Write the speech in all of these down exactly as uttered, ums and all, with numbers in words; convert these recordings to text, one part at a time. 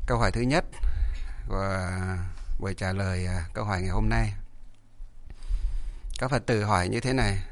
Câu hỏi thứ nhất của buổi trả lời câu hỏi ngày hôm nay. Các Phật tử hỏi như thế này: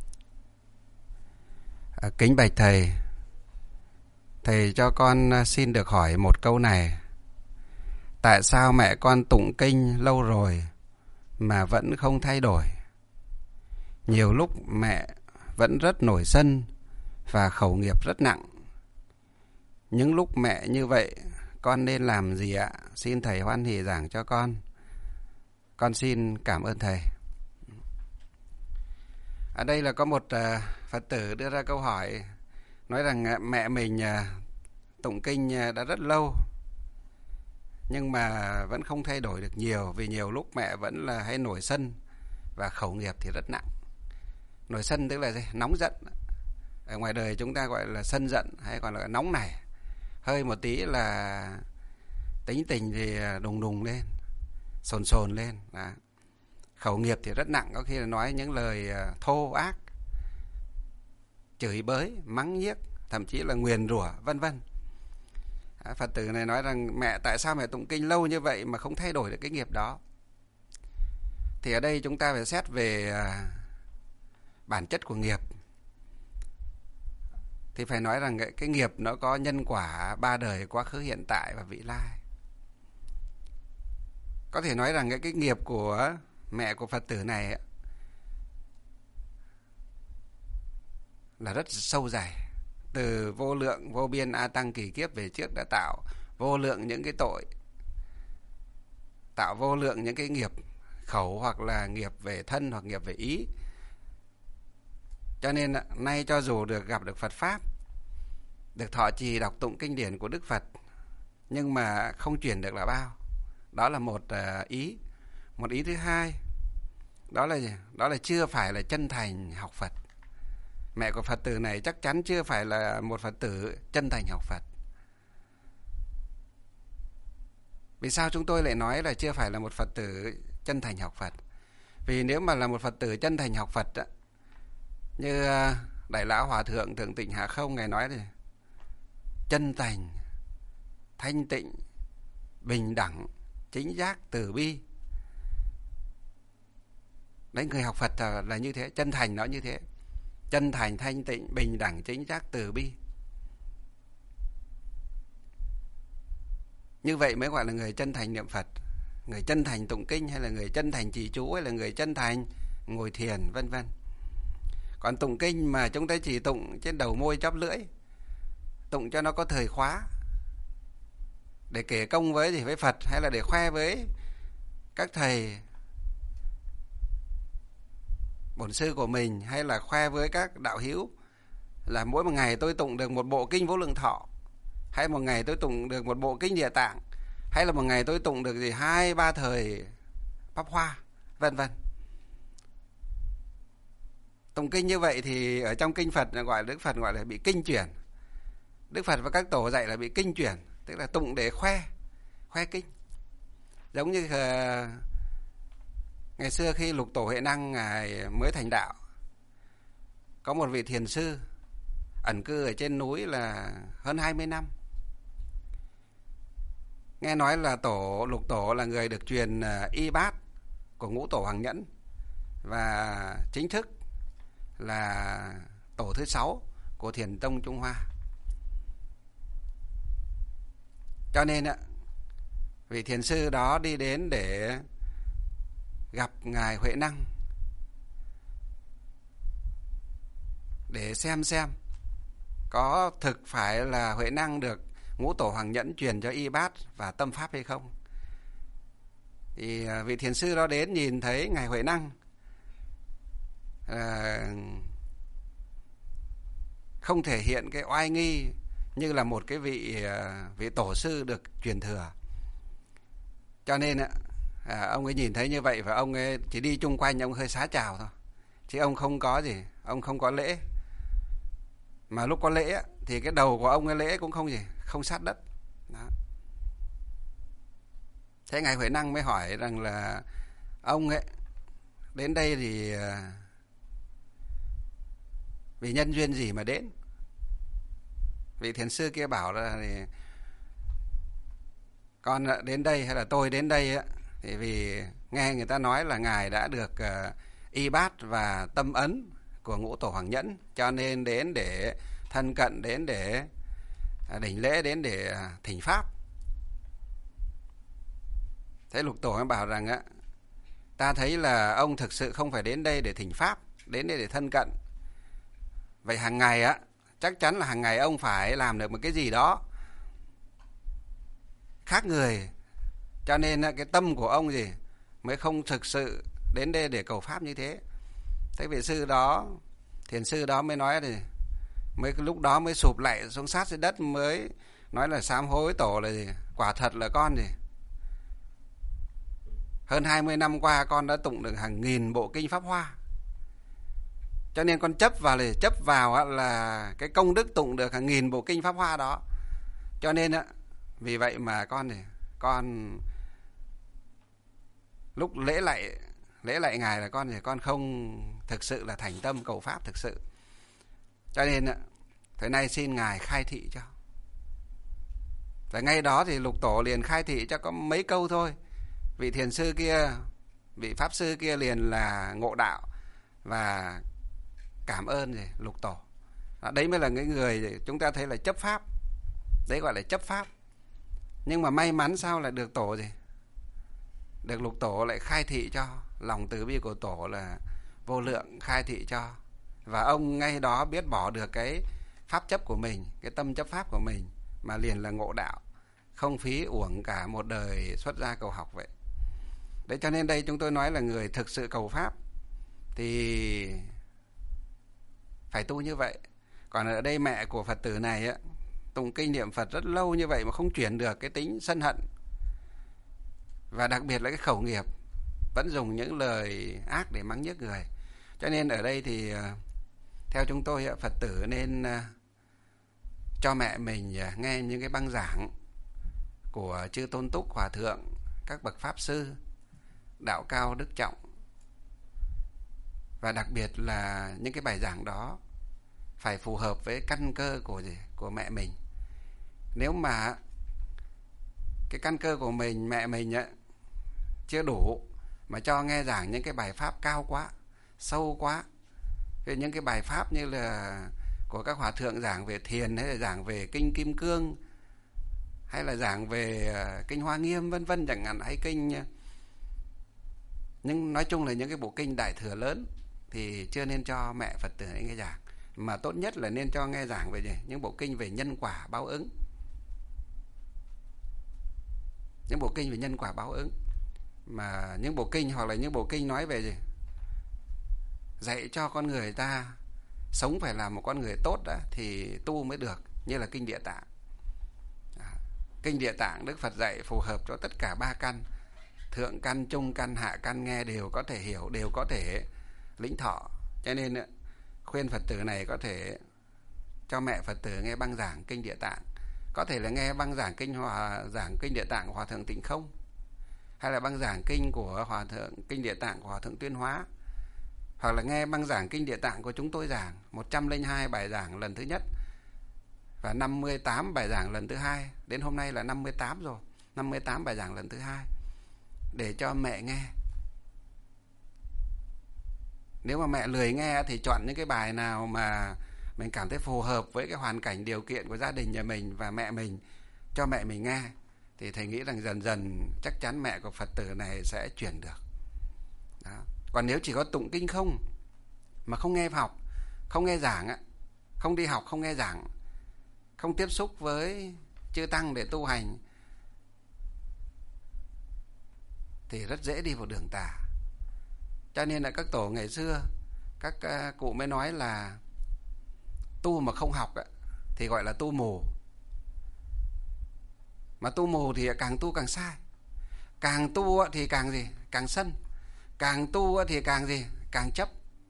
à, Kính bạch Thầy, Thầy cho con xin được hỏi một câu này. Tại sao mẹ con tụng kinh lâu rồi mà vẫn không thay đổi? Nhiều lúc mẹ vẫn rất nổi sân và khẩu nghiệp rất nặng. Những lúc mẹ như vậy, con nên làm gì ạ? Xin Thầy hoan hỷ giảng cho con. Con xin cảm ơn Thầy. Ở đây là có một uh, Phật tử đưa ra câu hỏi, nói rằng mẹ mình uh, tụng kinh uh, đã rất lâu, nhưng mà vẫn không thay đổi được nhiều, vì nhiều lúc mẹ vẫn là hay nổi sân và khẩu nghiệp thì rất nặng. Nổi sân tức là gì? Nóng giận. Ở ngoài đời chúng ta gọi là sân giận, hay còn là nóng này. Hơi một tí là tính tình thì đùng đùng lên, sồn sồn lên. Đó. Khẩu nghiệp thì rất nặng, có khi là nói những lời thô ác, chửi bới, mắng nhiếc, thậm chí là nguyền rủa, vân vân. Phật tử này nói rằng mẹ tại sao mẹ tụng kinh lâu như vậy mà không thay đổi được cái nghiệp đó? Thì ở đây chúng ta phải xét về bản chất của nghiệp. Thì phải nói rằng cái nghiệp nó có nhân quả ba đời, quá khứ, hiện tại và vị lai. Có thể nói rằng cái nghiệp của mẹ của Phật tử này là rất sâu dày. Từ vô lượng vô biên a tăng kỳ kiếp về trước đã tạo vô lượng những cái tội, tạo vô lượng những cái nghiệp khẩu, hoặc là nghiệp về thân, hoặc nghiệp về ý. Cho nên nay cho dù được gặp được Phật Pháp, được thọ trì đọc tụng kinh điển của Đức Phật, nhưng mà không chuyển được là bao. Đó là một ý. Một ý thứ hai, đó là đó là chưa phải là chân thành học Phật. Mẹ của Phật tử này chắc chắn chưa phải là một Phật tử chân thành học Phật. Vì sao chúng tôi lại nói là chưa phải là một Phật tử chân thành học Phật? Vì nếu mà là một Phật tử chân thành học Phật, như Đại Lão Hòa Thượng Thượng Tịnh Hạ Không Ngài nói thì chân thành, thanh tịnh, bình đẳng, chính giác, từ bi. Đấy, người học Phật là như thế, chân thành nó như thế. Chân thành, thanh tịnh, bình đẳng, chính giác, từ bi. Như vậy mới gọi là người chân thành niệm Phật, người chân thành tụng kinh, hay là người chân thành trì chú, hay là người chân thành ngồi thiền, vân vân. Còn tụng kinh mà chúng ta chỉ tụng trên đầu môi chóp lưỡi, tụng cho nó có thời khóa, để kể công với gì với Phật, hay là để khoe với các thầy bổn sư của mình, hay là khoe với các đạo hữu là mỗi một ngày tôi tụng được một bộ kinh Vô Lượng Thọ, hay một ngày tôi tụng được một bộ kinh Địa Tạng, hay là một ngày tôi tụng được gì hai ba thời Pháp Hoa, vân vân. Tụng kinh như vậy thì ở trong kinh Phật gọi Đức Phật gọi là bị kinh chuyển. Đức Phật và các tổ dạy là bị kinh chuyển, tức là tụng để khoe, khoe kinh. Giống như uh, ngày xưa khi Lục Tổ Huệ Năng ngài mới thành đạo, có một vị thiền sư ẩn cư ở trên núi là hơn hai mươi năm. Nghe nói là tổ Lục Tổ là người được truyền uh, y bát của Ngũ Tổ Hoàng Nhẫn, và chính thức là tổ thứ sáu của Thiền Tông Trung Hoa. Cho nên ạ, vị thiền sư đó đi đến để gặp ngài Huệ Năng, để xem xem có thực phải là Huệ Năng được Ngũ Tổ Hoàng Nhẫn truyền cho y bát và tâm pháp hay không. Thì vị thiền sư đó đến nhìn thấy ngài Huệ Năng à, không thể hiện cái oai nghi như là một cái vị vị tổ sư được truyền thừa. Cho nên à, ông ấy nhìn thấy như vậy, và ông ấy chỉ đi chung quanh, ông hơi xá chào thôi, chứ ông không có gì, ông không có lễ. Mà lúc có lễ thì cái đầu của ông ấy lễ cũng không gì, không sát đất. Đó. Thế ngài Huệ Năng mới hỏi rằng là ông ấy đến đây thì vì nhân duyên gì mà đến? Vị thiền sư kia bảo là thì con đến đây hay là tôi đến đây á, thì vì nghe người ta nói là ngài đã được uh, y bát và tâm ấn của ngũ tổ Hoàng Nhẫn, cho nên đến để thân cận, đến để uh, đỉnh lễ, đến để uh, thỉnh pháp. Thế Lục Tổ mới bảo rằng á, ta thấy là ông thực sự không phải đến đây để thỉnh pháp, đến đây để thân cận. Vậy hàng ngày á, chắc chắn là hàng ngày ông phải làm được một cái gì đó khác người. Cho nên cái tâm của ông gì mới không thực sự đến đây để cầu pháp như thế. Thế vị sư đó, thiền sư đó mới nói thì mới lúc đó mới sụp lại xuống sát dưới đất, mới nói là sám hối tổ là gì? Quả thật là con gì? Hơn hai mươi năm qua con đã tụng được hàng nghìn bộ kinh Pháp Hoa. Cho nên con chấp vào là chấp vào là cái công đức tụng được hàng nghìn bộ kinh Pháp Hoa đó. Cho nên á, vì vậy mà con thì con lúc lễ lại lễ lại ngài là con thì con không thực sự là thành tâm cầu pháp thực sự. Cho nên á, thời nay xin ngài khai thị cho. Và ngay đó thì Lục Tổ liền khai thị cho có mấy câu thôi. Vị thiền sư kia, vị pháp sư kia liền là ngộ đạo và cảm ơn gì Lục Tổ. Đấy mới là cái người chúng ta thấy là chấp pháp. Đấy gọi là chấp pháp. Nhưng mà may mắn sao lại được Tổ gì? Được Lục Tổ lại khai thị cho. Lòng từ bi của Tổ là vô lượng, khai thị cho. Và ông ngay đó biết bỏ được cái pháp chấp của mình, cái tâm chấp pháp của mình, mà liền là ngộ đạo. Không phí uổng cả một đời xuất gia cầu học vậy. Đấy, cho nên đây chúng tôi nói là người thực sự cầu pháp thì phải tu như vậy. Còn ở đây mẹ của Phật tử này á, tụng kinh niệm Phật rất lâu như vậy mà không chuyển được cái tính sân hận. Và đặc biệt là cái khẩu nghiệp, vẫn dùng những lời ác để mắng nhiếc người. Cho nên ở đây thì theo chúng tôi Phật tử nên cho mẹ mình nghe những cái băng giảng của chư Tôn Túc Hòa Thượng, các bậc Pháp Sư, đạo cao đức trọng. Và đặc biệt là những cái bài giảng đó phải phù hợp với căn cơ của gì? Của mẹ mình. Nếu mà cái căn cơ của mình, mẹ mình ấy, chưa đủ mà cho nghe giảng những cái bài pháp cao quá, sâu quá, về những cái bài pháp như là của các hòa thượng giảng về thiền, hay là giảng về kinh Kim Cương, hay là giảng về kinh Hoa Nghiêm vân vân chẳng hạn, hay kinh, nhưng nói chung là những cái bộ kinh đại thừa lớn thì chưa nên cho mẹ Phật tử nghe giảng, mà tốt nhất là nên cho nghe giảng về gì? Những bộ kinh về nhân quả báo ứng, những bộ kinh về nhân quả báo ứng, mà những bộ kinh hoặc là những bộ kinh nói về gì? Dạy cho con người ta sống phải là một con người tốt đã thì tu mới được, như là kinh Địa Tạng. Kinh Địa Tạng Đức Phật dạy phù hợp cho tất cả ba căn, thượng căn, trung căn, hạ căn, nghe đều có thể hiểu, đều có thể lĩnh thọ. Cho nên khuyên Phật tử này có thể cho mẹ Phật tử nghe băng giảng kinh Địa Tạng, có thể là nghe băng giảng kinh hòa giảng kinh Địa Tạng của Hòa thượng Tịnh Không, hay là băng giảng kinh của Hòa thượng kinh Địa Tạng của Hòa thượng Tuyên Hóa, hoặc là nghe băng giảng kinh Địa Tạng của chúng tôi giảng một trăm lẻ hai bài giảng lần thứ nhất và năm mươi tám bài giảng lần thứ hai, đến hôm nay là năm mươi tám rồi, năm mươi tám bài giảng lần thứ hai, để cho mẹ nghe. Nếu mà mẹ lười nghe thì chọn những cái bài nào mà mình cảm thấy phù hợp với cái hoàn cảnh điều kiện của gia đình nhà mình và mẹ mình, cho mẹ mình nghe, thì thầy nghĩ rằng dần dần chắc chắn mẹ của Phật tử này sẽ chuyển được. Đó. Còn nếu chỉ có tụng kinh không mà không nghe học, không nghe giảng, không đi học, không nghe giảng, không tiếp xúc với chư tăng để tu hành, thì rất dễ đi vào đường tà. Cho nên là các tổ ngày xưa, các cụ mới nói là tu mà không học thì gọi là tu mù. Mà tu mù thì càng tu càng sai. Càng tu thì càng gì? Càng sân. Càng tu thì càng gì? Càng chấp.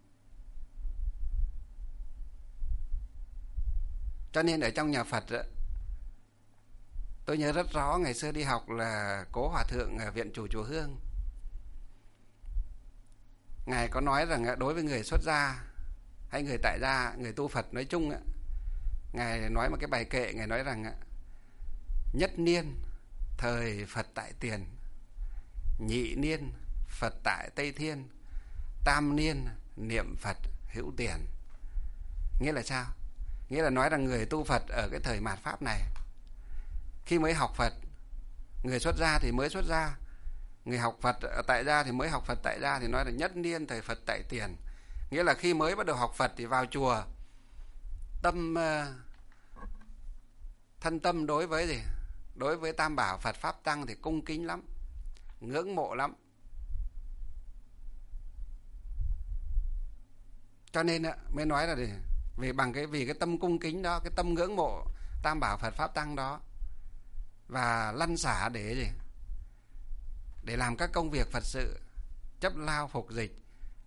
Cho nên ở trong nhà Phật, tôi nhớ rất rõ ngày xưa đi học là Cố Hòa Thượng ở Viện Chủ Chùa Hương, Ngài có nói rằng đối với người xuất gia hay người tại gia, người tu Phật nói chung, Ngài nói một cái bài kệ, Ngài nói rằng nhất niên thời Phật tại Tiền, nhị niên Phật tại Tây Thiên, tam niên niệm Phật hữu tiền. Nghĩa là sao? Nghĩa là nói rằng người tu Phật ở cái thời mạt Pháp này, khi mới học Phật, người xuất gia thì mới xuất gia, người học Phật tại gia thì mới học Phật tại gia, thì nói là nhất niên thời Phật tại Tiền. Nghĩa là khi mới bắt đầu học Phật thì vào chùa, tâm thân tâm đối với gì? Đối với Tam Bảo Phật Pháp Tăng thì cung kính lắm, ngưỡng mộ lắm. Cho nên mới nói là gì? Vì bằng cái vì cái tâm cung kính đó, cái tâm ngưỡng mộ Tam Bảo Phật Pháp Tăng đó, và lăn xả để gì? Để làm các công việc Phật sự, chấp lao phục dịch,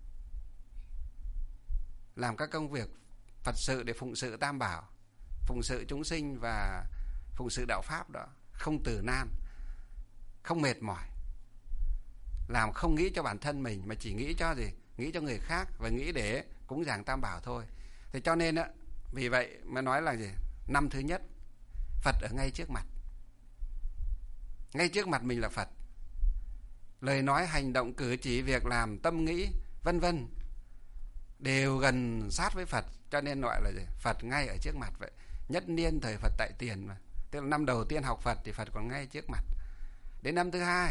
làm các công việc Phật sự để phụng sự Tam Bảo, phụng sự chúng sinh và phụng sự đạo Pháp đó, không từ nan, không mệt mỏi, làm không nghĩ cho bản thân mình mà chỉ nghĩ cho gì? Nghĩ cho người khác và nghĩ để cúng dường Tam Bảo thôi. Thế cho nên á, vì vậy mà nói là gì? Năm thứ nhất, Phật ở ngay trước mặt. Ngay trước mặt mình là Phật. Lời nói, hành động, cử chỉ, việc làm, tâm nghĩ, vân vân đều gần sát với Phật, cho nên gọi là gì? Phật ngay ở trước mặt vậy. Nhất niên thời Phật tại Tiền mà. Tức là năm đầu tiên học Phật thì Phật còn ngay trước mặt. Đến năm thứ hai,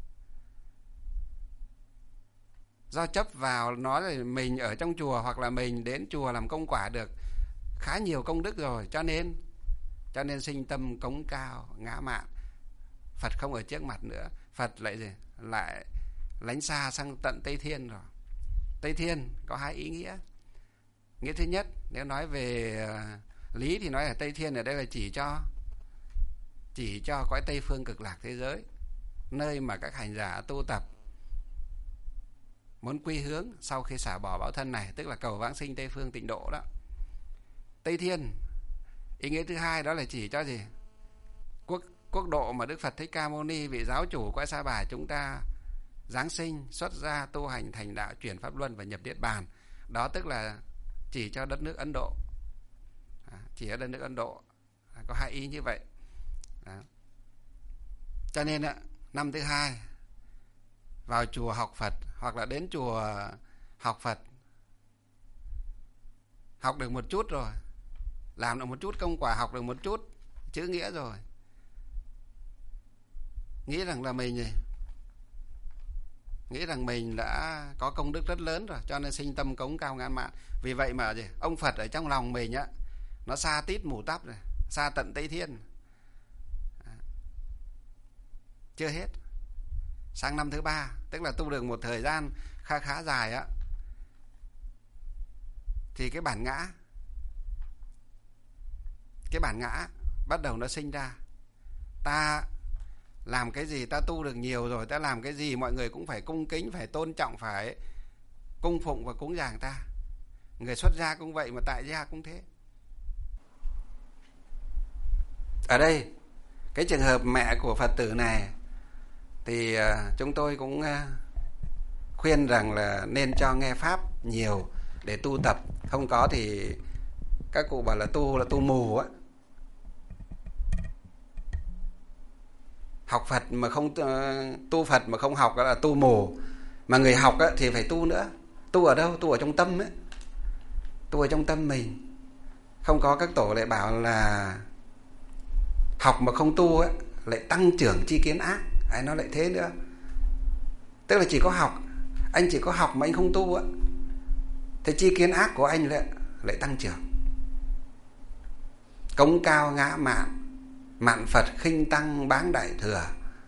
do chấp vào nói là mình ở trong chùa hoặc là mình đến chùa làm công quả được khá nhiều công đức rồi, cho nên cho nên sinh tâm cống cao ngã mạn. Phật không ở trước mặt nữa, Phật lại gì? Lại lánh xa sang tận Tây Thiên rồi. Tây Thiên có hai ý nghĩa. Nghĩa thứ nhất, nếu nói về lý thì nói là Tây Thiên ở đây là chỉ cho chỉ cho cõi Tây phương cực lạc thế giới, nơi mà các hành giả tu tập muốn quy hướng sau khi xả bỏ báo thân này, tức là cầu vãng sinh Tây phương tịnh độ đó. Tây Thiên, ý nghĩa thứ hai đó là chỉ cho gì? Quốc quốc độ mà Đức Phật Thích Ca Mâu Ni, vị giáo chủ cõi Sa Bà chúng ta giáng sinh, xuất gia, tu hành, thành đạo, chuyển pháp luân và nhập niết bàn. Đó tức là chỉ cho đất nước Ấn Độ. À, chỉ ở đất nước Ấn Độ. À, có hai ý như vậy. À. Cho nên á, năm thứ hai vào chùa học Phật hoặc là đến chùa học Phật, học được một chút rồi, làm được một chút công quả, học được một chút chữ nghĩa rồi, nghĩ rằng là mình gì? Nghĩ rằng mình đã có công đức rất lớn rồi, cho nên sinh tâm cống cao ngàn mạn. Vì vậy mà gì? Ông Phật ở trong lòng mình á, nó xa tít mù tắp rồi, xa tận Tây Thiên. À. Chưa hết. Sang năm thứ ba, tức là tu được một thời gian khá khá dài á, thì cái bản ngã cái bản ngã bắt đầu nó sinh ra. Ta làm cái gì, ta tu được nhiều rồi, ta làm cái gì mọi người cũng phải cung kính, phải tôn trọng, phải cung phụng và cúng dường ta. Người xuất gia cũng vậy, mà tại gia cũng thế. Ở đây cái trường hợp mẹ của Phật tử này thì uh, chúng tôi cũng uh, khuyên rằng là nên cho nghe pháp nhiều để tu tập. Không có thì các cụ bảo là tu là tu mù á. Học Phật mà không uh, tu Phật mà không học là tu mù. Mà người học á, thì phải tu nữa. Tu ở đâu? Tu ở trong tâm ấy. Tu ở trong tâm mình. Không có các tổ lại bảo là học mà không tu á, lại tăng trưởng chi kiến ác. Ai nói lại thế nữa. Tức là chỉ có học, anh chỉ có học mà anh không tu á, thì chi kiến ác của anh lại, lại tăng trưởng. Cống cao ngã mạn, mạn Phật khinh tăng báng đại thừa,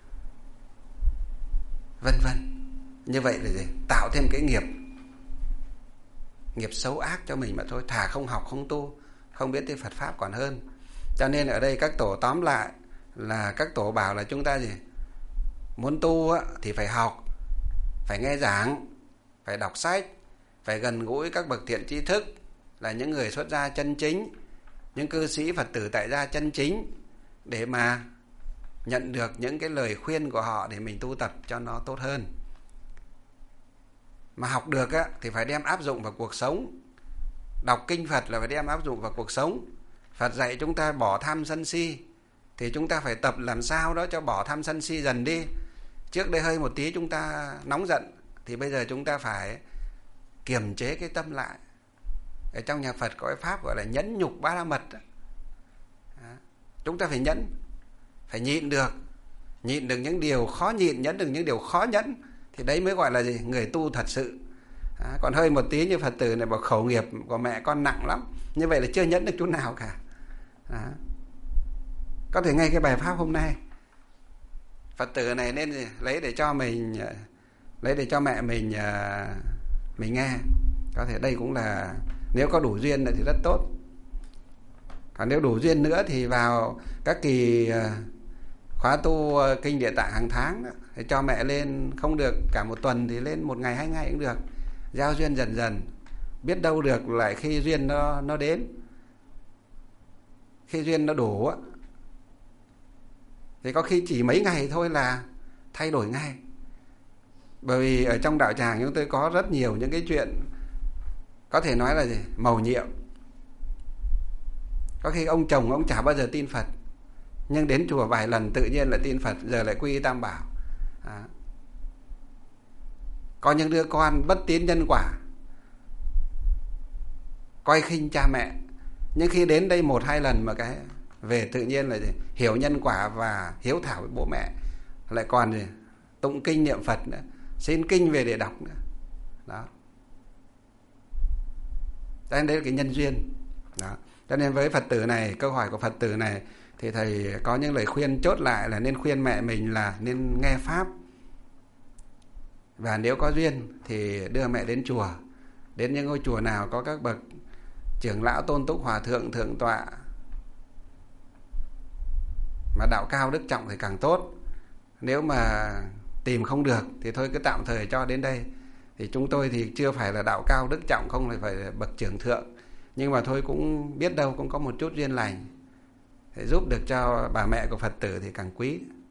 vân vân. Như vậy là gì? Tạo thêm cái nghiệp nghiệp xấu ác cho mình mà thôi. Thà không học không tu, không biết tới Phật pháp còn hơn. Cho nên ở đây các tổ tóm lại là các tổ bảo là chúng ta gì? Muốn tu á, thì phải học, phải nghe giảng, phải đọc sách, phải gần gũi các bậc thiện tri thức, là những người xuất gia chân chính, những cư sĩ Phật tử tại gia chân chính, để mà nhận được những cái lời khuyên của họ để mình tu tập cho nó tốt hơn. Mà học được á, thì phải đem áp dụng vào cuộc sống. Đọc kinh Phật là phải đem áp dụng vào cuộc sống. Phật dạy chúng ta bỏ tham sân si, thì chúng ta phải tập làm sao đó cho bỏ tham sân si dần đi. Trước đây hơi một tí chúng ta nóng giận, thì bây giờ chúng ta phải kiềm chế cái tâm lại. Ở trong nhà Phật có cái pháp gọi là nhẫn nhục ba la mật đó. Đó. Chúng ta phải nhẫn, phải nhịn được, nhịn được những điều khó nhịn, nhẫn được những điều khó nhẫn, thì đấy mới gọi là gì? Người tu thật sự. Đó. Còn hơi một tí như Phật tử này bảo khẩu nghiệp của mẹ con nặng lắm, như vậy là chưa nhẫn được chút nào cả. Đó. Có thể ngay cái bài pháp hôm nay Phật tử này nên lấy để cho mình, lấy để cho mẹ mình mình nghe. Có thể đây cũng là, nếu có đủ duyên thì rất tốt. Còn nếu đủ duyên nữa thì vào các kỳ khóa tu kinh Địa Tạng hàng tháng thì cho mẹ lên, không được cả một tuần thì lên một ngày hai ngày cũng được. Giao duyên dần dần, biết đâu được lại khi duyên nó nó đến, khi duyên nó đủ thì có khi chỉ mấy ngày thôi là thay đổi ngay. Bởi vì ở trong đạo tràng chúng tôi có rất nhiều những cái chuyện có thể nói là gì? Mầu nhiệm. Có khi ông chồng ông chả bao giờ tin Phật, nhưng đến chùa vài lần tự nhiên lại tin Phật, giờ lại quy y Tam Bảo. À. Có những đứa con bất tín nhân quả, coi khinh cha mẹ, nhưng khi đến đây một hai lần mà cái về tự nhiên là gì? Hiểu nhân quả và hiếu thảo với bố mẹ, lại còn gì? Tụng kinh niệm Phật nữa, xin kinh về để đọc nữa. Đó. Cho nên đấy là cái nhân duyên. Đó. Cho nên với Phật tử này, câu hỏi của Phật tử này thì thầy có những lời khuyên chốt lại là nên khuyên mẹ mình là nên nghe Pháp. Và nếu có duyên thì đưa mẹ đến chùa, đến những ngôi chùa nào có các bậc trưởng lão tôn túc, hòa thượng, thượng tọa mà đạo cao đức trọng thì càng tốt. Nếu mà tìm không được thì thôi cứ tạm thời cho đến đây. Thì chúng tôi thì chưa phải là đạo cao đức trọng, không phải là bậc trưởng thượng, nhưng mà thôi cũng biết đâu cũng có một chút duyên lành để giúp được cho bà mẹ của Phật tử thì càng quý.